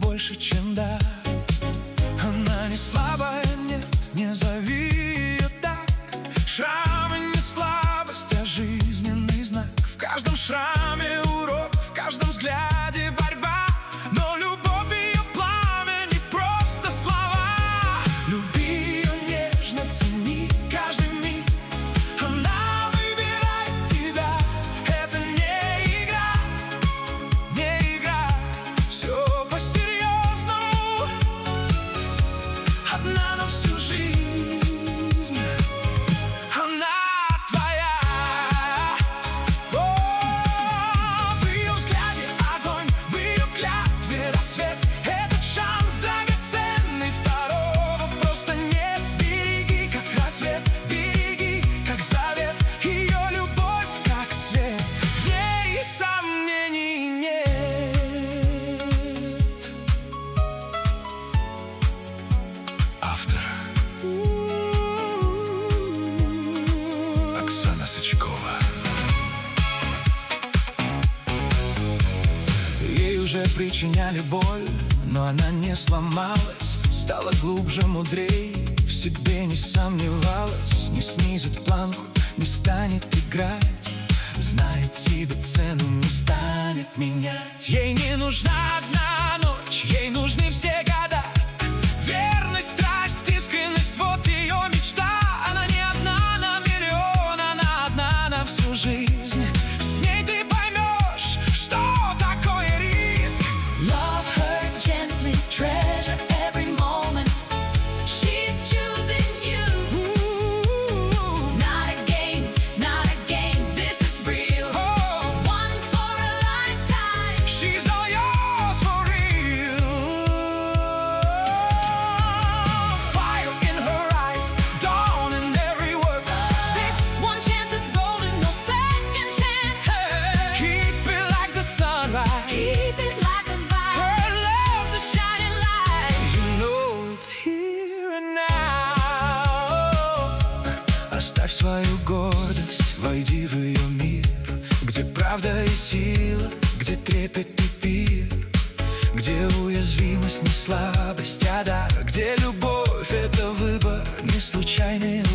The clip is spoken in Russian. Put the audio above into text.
больше, чем дар. Она не слабая, нет, не зови ее так. Шрамы не слабость, а жизненный знак. В каждом шраме урок, в каждом взгляде борьба. Но любовь ее пламя не просто слова. Люби ее нежно, цени каждый миг. Она выбирает тебя, это не игра, не игра. Все по-серьезному, одна на всю жизнь. Она твоя. О, в ее взгляде огонь, в ее клятве рассвет. Этот шанс драгоценный, второго просто нет. Береги, как рассвет, береги, как завет. Ее любовь, как свет, в ней сомнений нет. Автор Оксана Сычкова. Ей уже причиняли боль, но она не сломалась. Стала глубже, мудрей, в себе не сомневалась. Не снизит планку, не станет играть. Знает себе цену, не станет менять. Ей не нужна одна ночь, ей нужны все года. Верность, страсть, искренность, вот ее мечта. Она не одна на миллион, она одна на всю жизнь. С ней ты поймешь, что такое риск. Love her gently, treasure every moment. She's choosing you. Not a game, this is real. One for a lifetime. She's all yours for real. Fire in her eyes, dawn in every word. This one chance is golden, no second chance her. Keep it like the sunrise. Keep it like a vibe. Her love's a shining light. light. You know it's here and now. Оставь свою гордость, войди в ее мир, где правда и сила, где трепет и пир, где уязвимость не слабость, а дар, где любовь — это выбор не случайный,